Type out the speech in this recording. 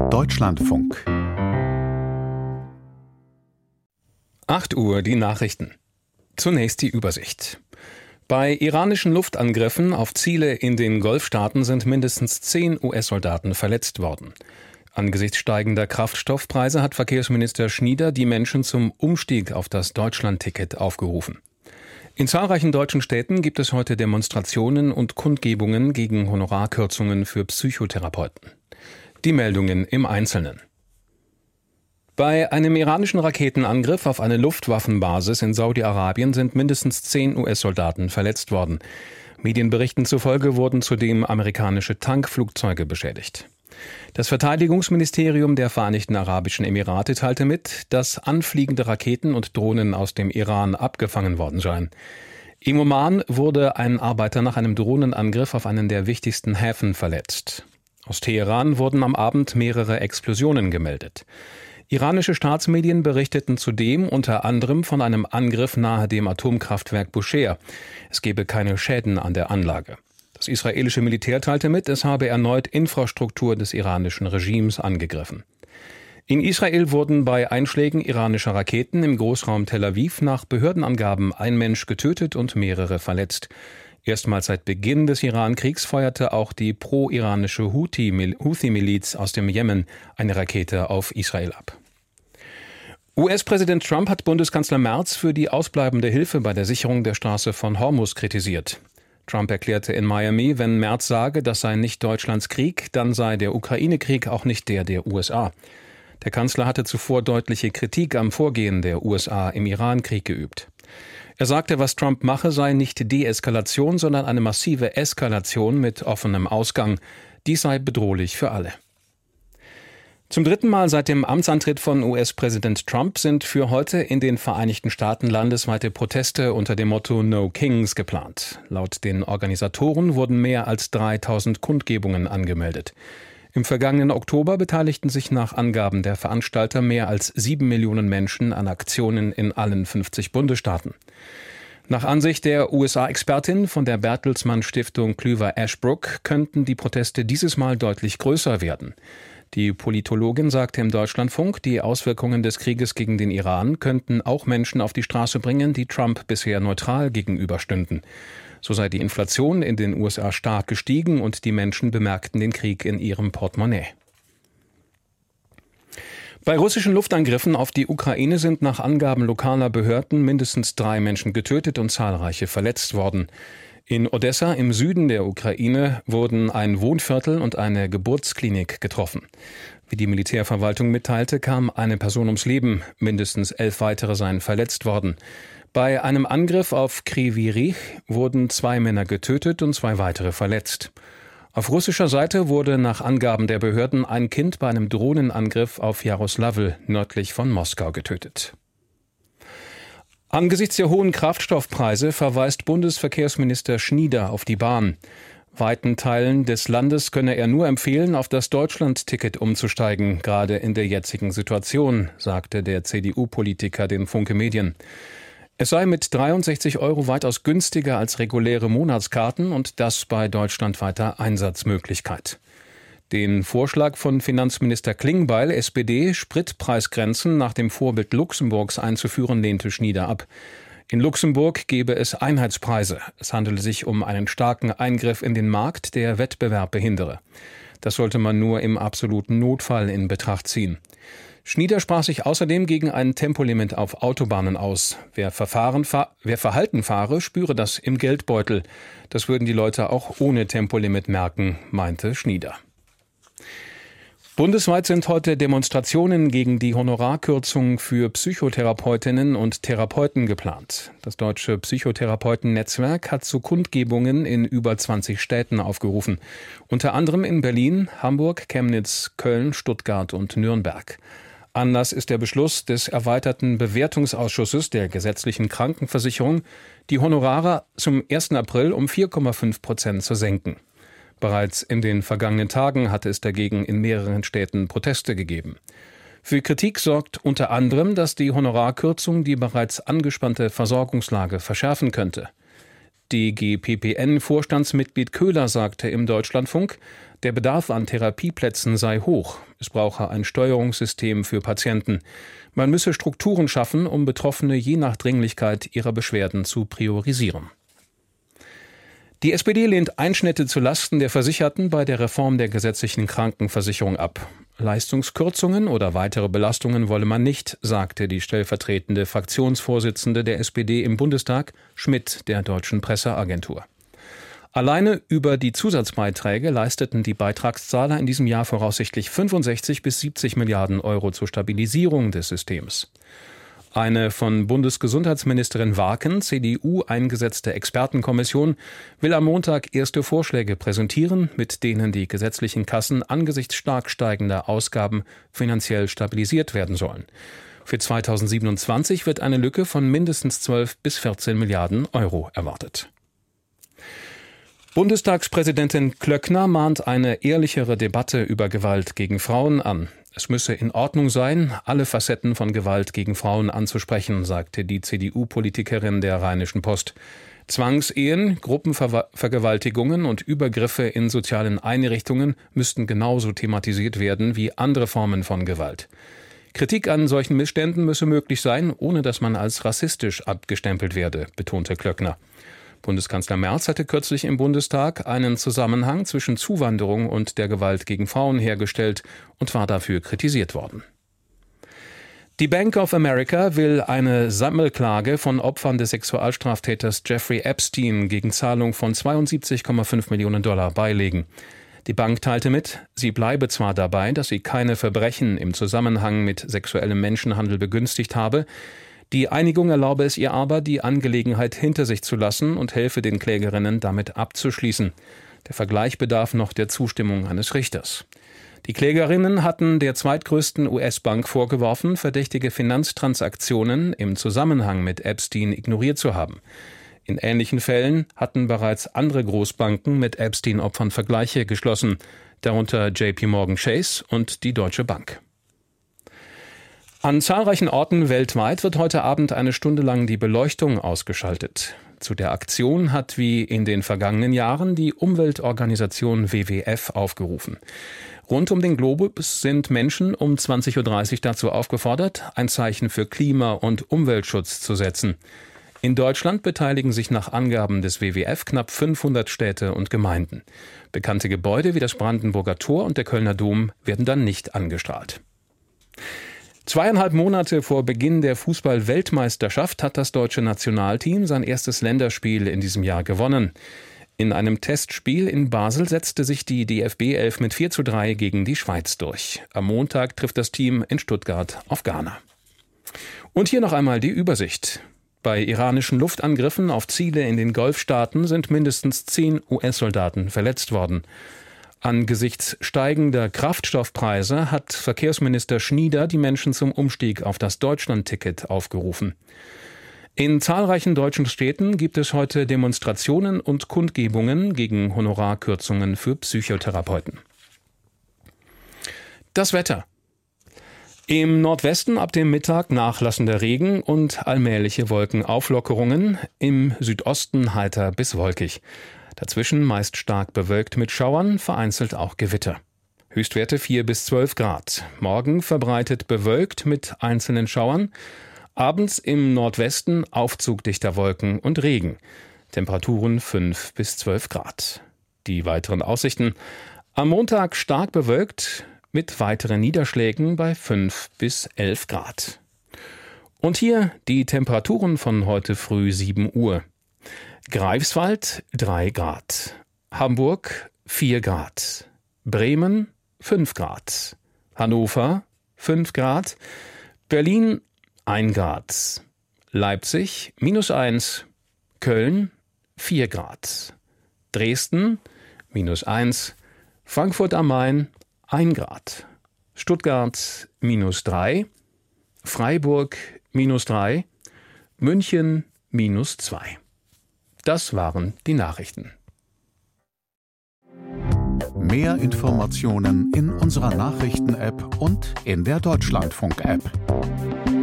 Deutschlandfunk. 8 Uhr die Nachrichten. Zunächst die Übersicht. Bei iranischen Luftangriffen auf Ziele in den Golfstaaten sind mindestens 10 US-Soldaten verletzt worden. Angesichts steigender Kraftstoffpreise hat Verkehrsminister Schnieder die Menschen zum Umstieg auf das Deutschlandticket aufgerufen. In zahlreichen deutschen Städten gibt es heute Demonstrationen und Kundgebungen gegen Honorarkürzungen für Psychotherapeuten. Die Meldungen im Einzelnen. Bei einem iranischen Raketenangriff auf eine Luftwaffenbasis in Saudi-Arabien sind mindestens 10 US-Soldaten verletzt worden. Medienberichten zufolge wurden zudem amerikanische Tankflugzeuge beschädigt. Das Verteidigungsministerium der Vereinigten Arabischen Emirate teilte mit, dass anfliegende Raketen und Drohnen aus dem Iran abgefangen worden seien. Im Oman wurde ein Arbeiter nach einem Drohnenangriff auf einen der wichtigsten Häfen verletzt. Aus Teheran wurden am Abend mehrere Explosionen gemeldet. Iranische Staatsmedien berichteten zudem unter anderem von einem Angriff nahe dem Atomkraftwerk Bushehr. Es gebe keine Schäden an der Anlage. Das israelische Militär teilte mit, es habe erneut Infrastruktur des iranischen Regimes angegriffen. In Israel wurden bei Einschlägen iranischer Raketen im Großraum Tel Aviv nach Behördenangaben ein Mensch getötet und mehrere verletzt. Erstmals seit Beginn des Iran-Kriegs feuerte auch die pro-iranische Houthi-Miliz aus dem Jemen eine Rakete auf Israel ab. US-Präsident Trump hat Bundeskanzler Merz für die ausbleibende Hilfe bei der Sicherung der Straße von Hormuz kritisiert. Trump erklärte in Miami, wenn Merz sage, das sei nicht Deutschlands Krieg, dann sei der Ukraine-Krieg auch nicht der USA. Der Kanzler hatte zuvor deutliche Kritik am Vorgehen der USA im Iran-Krieg geübt. Er sagte, was Trump mache, sei nicht Deeskalation, sondern eine massive Eskalation mit offenem Ausgang. Dies sei bedrohlich für alle. Zum dritten Mal seit dem Amtsantritt von US-Präsident Trump sind für heute in den Vereinigten Staaten landesweite Proteste unter dem Motto No Kings geplant. Laut den Organisatoren wurden mehr als 3000 Kundgebungen angemeldet. Im vergangenen Oktober beteiligten sich nach Angaben der Veranstalter mehr als 7 Millionen Menschen an Aktionen in allen 50 Bundesstaaten. Nach Ansicht der USA-Expertin von der Bertelsmann Stiftung Klüver-Ashbrook könnten die Proteste dieses Mal deutlich größer werden. Die Politologin sagte im Deutschlandfunk, die Auswirkungen des Krieges gegen den Iran könnten auch Menschen auf die Straße bringen, die Trump bisher neutral gegenüberstünden. So sei die Inflation in den USA stark gestiegen und die Menschen bemerkten den Krieg in ihrem Portemonnaie. Bei russischen Luftangriffen auf die Ukraine sind nach Angaben lokaler Behörden mindestens 3 Menschen getötet und zahlreiche verletzt worden. In Odessa im Süden der Ukraine wurden ein Wohnviertel und eine Geburtsklinik getroffen. Wie die Militärverwaltung mitteilte, kam eine Person ums Leben, mindestens 11 weitere seien verletzt worden. Bei einem Angriff auf Kryvyi Rih wurden 2 Männer getötet und 2 weitere verletzt. Auf russischer Seite wurde nach Angaben der Behörden ein Kind bei einem Drohnenangriff auf Jaroslavl nördlich von Moskau getötet. Angesichts der hohen Kraftstoffpreise verweist Bundesverkehrsminister Schnieder auf die Bahn. Weiten Teilen des Landes könne er nur empfehlen, auf das Deutschlandticket umzusteigen, gerade in der jetzigen Situation, sagte der CDU-Politiker den Funke Medien. Es sei mit 63 € weitaus günstiger als reguläre Monatskarten und das bei deutschlandweiter Einsatzmöglichkeit. Den Vorschlag von Finanzminister Klingbeil, SPD, Spritpreisgrenzen nach dem Vorbild Luxemburgs einzuführen, lehnte Schnieder ab. In Luxemburg gebe es Einheitspreise. Es handele sich um einen starken Eingriff in den Markt, der Wettbewerb behindere. Das sollte man nur im absoluten Notfall in Betracht ziehen. Schnieder sprach sich außerdem gegen ein Tempolimit auf Autobahnen aus. Wer Verhalten fahre, spüre das im Geldbeutel. Das würden die Leute auch ohne Tempolimit merken, meinte Schnieder. Bundesweit sind heute Demonstrationen gegen die Honorarkürzung für Psychotherapeutinnen und Therapeuten geplant. Das Deutsche Psychotherapeuten-Netzwerk hat zu Kundgebungen in über 20 Städten aufgerufen. Unter anderem in Berlin, Hamburg, Chemnitz, Köln, Stuttgart und Nürnberg. Anlass ist der Beschluss des erweiterten Bewertungsausschusses der gesetzlichen Krankenversicherung, die Honorare zum 1. April um 4,5% zu senken. Bereits in den vergangenen Tagen hatte es dagegen in mehreren Städten Proteste gegeben. Für Kritik sorgt unter anderem, dass die Honorarkürzung die bereits angespannte Versorgungslage verschärfen könnte. DGPPN-Vorstandsmitglied Köhler sagte im Deutschlandfunk, Der Bedarf an Therapieplätzen sei hoch. Es brauche ein Steuerungssystem für Patienten. Man müsse Strukturen schaffen, um Betroffene je nach Dringlichkeit ihrer Beschwerden zu priorisieren. Die SPD lehnt Einschnitte zulasten der Versicherten bei der Reform der gesetzlichen Krankenversicherung ab. Leistungskürzungen oder weitere Belastungen wolle man nicht, sagte die stellvertretende Fraktionsvorsitzende der SPD im Bundestag, Schmidt, der Deutschen Presseagentur. Alleine über die Zusatzbeiträge leisteten die Beitragszahler in diesem Jahr voraussichtlich 65 bis 70 Milliarden Euro zur Stabilisierung des Systems. Eine von Bundesgesundheitsministerin Warken, CDU, eingesetzte Expertenkommission will am Montag erste Vorschläge präsentieren, mit denen die gesetzlichen Kassen angesichts stark steigender Ausgaben finanziell stabilisiert werden sollen. Für 2027 wird eine Lücke von mindestens 12 bis 14 Milliarden Euro erwartet. Bundestagspräsidentin Klöckner mahnt eine ehrlichere Debatte über Gewalt gegen Frauen an. Es müsse in Ordnung sein, alle Facetten von Gewalt gegen Frauen anzusprechen, sagte die CDU-Politikerin der Rheinischen Post. Zwangsehen, Gruppenvergewaltigungen und Übergriffe in sozialen Einrichtungen müssten genauso thematisiert werden wie andere Formen von Gewalt. Kritik an solchen Missständen müsse möglich sein, ohne dass man als rassistisch abgestempelt werde, betonte Klöckner. Bundeskanzler Merz hatte kürzlich im Bundestag einen Zusammenhang zwischen Zuwanderung und der Gewalt gegen Frauen hergestellt und war dafür kritisiert worden. Die Bank of America will eine Sammelklage von Opfern des Sexualstraftäters Jeffrey Epstein gegen Zahlung von 72,5 Millionen Dollar beilegen. Die Bank teilte mit, sie bleibe zwar dabei, dass sie keine Verbrechen im Zusammenhang mit sexuellem Menschenhandel begünstigt habe, die Einigung erlaube es ihr aber, die Angelegenheit hinter sich zu lassen und helfe den Klägerinnen damit abzuschließen. Der Vergleich bedarf noch der Zustimmung eines Richters. Die Klägerinnen hatten der zweitgrößten US-Bank vorgeworfen, verdächtige Finanztransaktionen im Zusammenhang mit Epstein ignoriert zu haben. In ähnlichen Fällen hatten bereits andere Großbanken mit Epstein-Opfern Vergleiche geschlossen, darunter JP Morgan Chase und die Deutsche Bank. An zahlreichen Orten weltweit wird heute Abend eine Stunde lang die Beleuchtung ausgeschaltet. Zu der Aktion hat wie in den vergangenen Jahren die Umweltorganisation WWF aufgerufen. Rund um den Globus sind Menschen um 20.30 Uhr dazu aufgefordert, ein Zeichen für Klima- und Umweltschutz zu setzen. In Deutschland beteiligen sich nach Angaben des WWF knapp 500 Städte und Gemeinden. Bekannte Gebäude wie das Brandenburger Tor und der Kölner Dom werden dann nicht angestrahlt. 2,5 Monate vor Beginn der Fußball-Weltmeisterschaft hat das deutsche Nationalteam sein erstes Länderspiel in diesem Jahr gewonnen. In einem Testspiel in Basel setzte sich die DFB-11 mit 4:3 gegen die Schweiz durch. Am Montag trifft das Team in Stuttgart auf Ghana. Und hier noch einmal die Übersicht. Bei iranischen Luftangriffen auf Ziele in den Golfstaaten sind mindestens 10 US-Soldaten verletzt worden. Angesichts steigender Kraftstoffpreise hat Verkehrsminister Schnieder die Menschen zum Umstieg auf das Deutschland-Ticket aufgerufen. In zahlreichen deutschen Städten gibt es heute Demonstrationen und Kundgebungen gegen Honorarkürzungen für Psychotherapeuten. Das Wetter. Im Nordwesten ab dem Mittag nachlassender Regen und allmähliche Wolkenauflockerungen, im Südosten heiter bis wolkig. Dazwischen meist stark bewölkt mit Schauern, vereinzelt auch Gewitter. Höchstwerte 4 bis 12 Grad. Morgen verbreitet bewölkt mit einzelnen Schauern. Abends im Nordwesten Aufzug dichter Wolken und Regen. Temperaturen 5 bis 12 Grad. Die weiteren Aussichten. Am Montag stark bewölkt mit weiteren Niederschlägen bei 5 bis 11 Grad. Und hier die Temperaturen von heute früh 7 Uhr. Greifswald 3 Grad, Hamburg 4 Grad, Bremen 5 Grad, Hannover 5 Grad, Berlin 1 Grad, Leipzig -1, Köln 4 Grad, Dresden -1, Frankfurt am Main 1 Grad, Stuttgart -3, Freiburg -3, München -2. Das waren die Nachrichten. Mehr Informationen in unserer Nachrichten-App und in der Deutschlandfunk-App.